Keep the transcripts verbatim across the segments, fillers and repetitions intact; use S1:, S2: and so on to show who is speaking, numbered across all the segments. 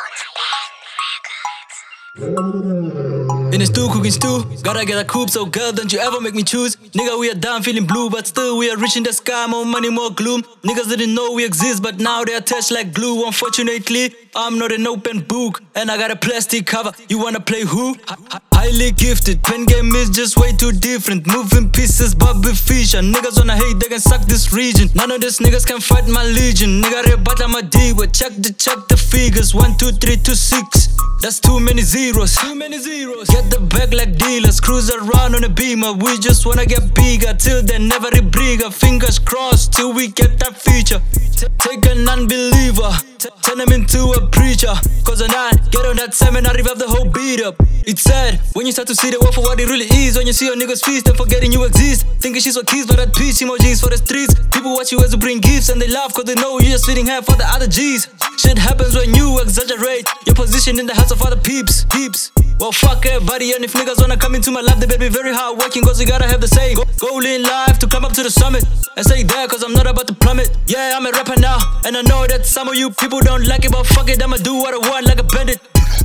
S1: In the stew, cooking stew, gotta get a coupe, so girl, don't you ever make me choose. Nigga, we are down feeling blue, but still we are rich in the sky, more money, more gloom. Niggas didn't know we exist, but now they attached like glue. Unfortunately, I'm not an open book, and I got a plastic cover. You wanna play who? Hi- highly gifted, pen game is just way too different. Moving pieces, Bobby Fischer. Niggas wanna hate, they can suck this region. None of these niggas can fight my legion. Nigga, rebata my diva, check the check the figures. One, two, three, two, six. That's too many zeros. Too many zeros. Get the bag like dealers, cruise around on a beamer. We just wanna get bigger, till then never rebriga. Fingers crossed till we get that feature. T- take an unbeliever, t- turn him into a preacher. Cause when I get on that seminar, revive the whole beat up. It's sad when you start to see the world for what it really is. When you see your niggas feast and forgetting you exist. Thinking she's what keys, but that peace emojis for the streets. People watch you as you bring gifts and they laugh cause they know you just feeding half for the other G's. Shit happens when you exaggerate your position in the hearts of other peeps, peeps. Well, fuck everybody, and if niggas wanna come into my life, they better be very hard working, cause you gotta have the say. Go- Goal in life to come up to the summit and say that, cause I'm not about to plummet. Yeah, I'm a rapper now, and I know that some of you people don't like it, but fuck it, I'ma do what I want like a bandit.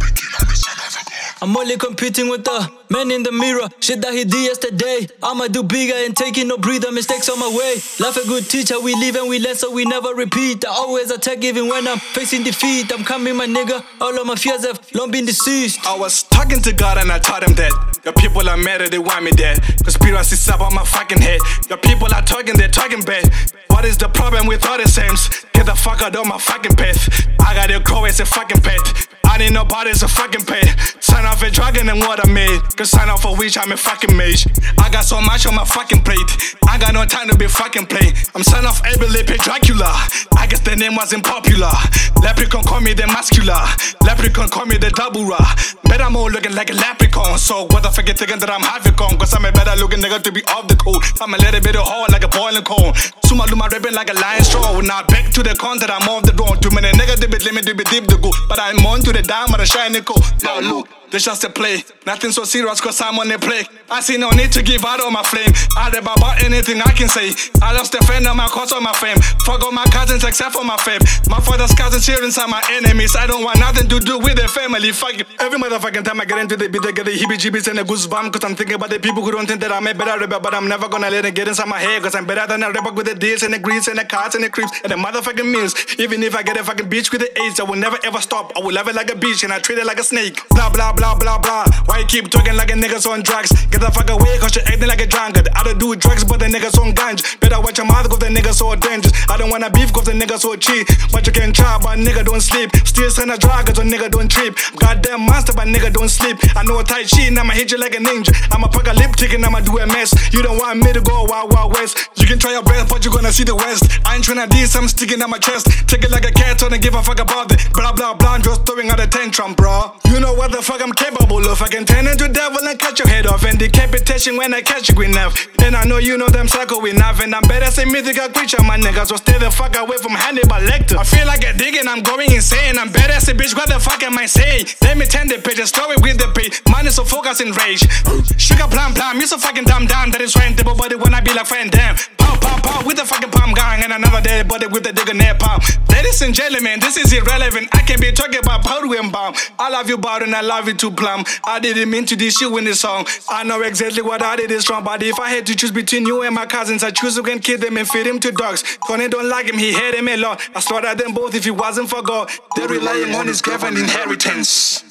S1: I'm only competing with the man in the mirror. Shit that he did yesterday, I'ma do bigger and taking no breather. Mistakes on my way. Life a good teacher, we live and we learn so we never repeat. I always attack even when I'm facing defeat. I'm coming, my nigga, all of my fears have long been deceased.
S2: I was talking to God and I told him that the people are mad that they want me dead. Conspiracies up on my fucking head. The people are talking, they're talking bad. What is the problem with all the sames? Get the fuck out of my fucking path. I got a crow as a fucking pet. I need nobody's a fucking pet. Sign off a dragon and what I made. Cause sign off for which I'm a fucking mage. I got so much on my fucking plate. I got no time to be fucking play. I'm son of Abelipe Dracula. I guess the name wasn't popular. Leprechaun call me the muscular. Leprechaun call me the double ra. Bet I'm all looking like a leprechaun. So what the fuck you thinking that I'm havoc on? Cause I'm a better looking nigga to be off the code. I'm a little bit of hard like a boiling corn. Suma do my rapping like a lion straw. Now back to the con that I'm off the drone. Too many niggas they be limit to be deep to go. But I'm on to the dime of the shiny coat. Now look, this just a play. Nothing so serious cause I'm on the play. I see no need to give out on my flame. I rap about anything I can say. I lost the friend on my cause on my fame. Fuck all my cousins except for my fame. My father's cousins here inside my enemies. I don't want nothing to do with the family. Fuck it. Every motherfucking time I get into the beat, I get the heebie-jeebies and the goosebumps. Cause I'm thinking about the people who don't think that I'm a better rapper. But I'm never gonna let it get inside my head. Cause I'm better than a rapper with the deals and the grease and the cards and the creeps and the motherfucking meals. Even if I get a fucking bitch with the AIDS, I will never ever stop. I will love it like a bitch and I treat it like a snake. Blah blah blah blah blah. Why you keep talking like a niggas on drugs? Get the fuck away cause you're acting like a drunkard. I don't do drugs but the niggas on ganj. Better watch your mouth cause the niggas so dangerous. I don't wanna beef cause the niggas so cheap. But you can try but nigga don't sleep. Still send a drug cause a nigga don't trip. Goddamn monster but nigga don't sleep. I know a tight shit and I'ma hit you like a ninja. I'ma pack a lip tick and I'ma do a mess. You don't want me to go wild wild west. You can try your best but you gonna see the west. I ain't tryna diss, I'm sticking on my chest. Take it like a cat, don't give a fuck about it. Blah blah blah, I'm just throwing out a tantrum, bro. You know what the fuck I'm capable of. I can turn into devil and cut your head off. And decapitation when I catch you enough. And I know you know them psycho enough. And I'm better say mythical creature, my nigga. So stay the fuck away from Hannibal Lecter. I feel like a dig and I'm going insane. I'm better say bitch, what the fuck am I saying? Let me turn the page, a story with the page. Mine is so focused in rage. Sugar plum plum, you so fucking dumb dumb. That is why I'm the body when I be like fan damn. Pow pow pow with the fucking palm gang. And another dead body with the digger near palm. Ladies and gentlemen, this is irrelevant. I can be talking about powder and bomb. I love you Bowden and I love you too plum. I didn't mean to this shit in this song. I know exactly what I did is wrong. But if I had to choose between you and my cousins, I choose who can kill them and feed him to dogs. Connie don't like him, he hate him a lot. I slaughtered them both if it wasn't for God. They're relying on his given inheritance.